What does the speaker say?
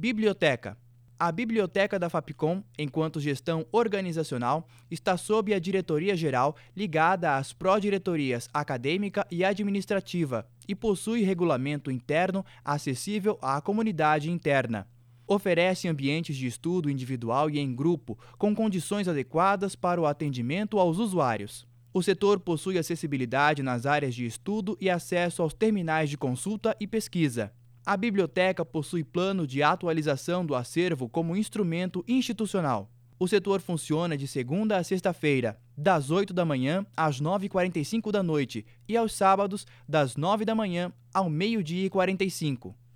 Biblioteca. A Biblioteca da Fapcom, enquanto gestão organizacional, está sob a diretoria-geral ligada às pró-diretorias acadêmica e administrativa e possui regulamento interno acessível à comunidade interna. Oferece ambientes de estudo individual e em grupo, com condições adequadas para o atendimento aos usuários. O setor possui acessibilidade nas áreas de estudo e acesso aos terminais de consulta e pesquisa. A biblioteca possui plano de atualização do acervo como instrumento institucional. O setor funciona de segunda a sexta-feira, das 8 da manhã às 9h45 da noite e aos sábados, das 9 da manhã ao meio-dia e 45.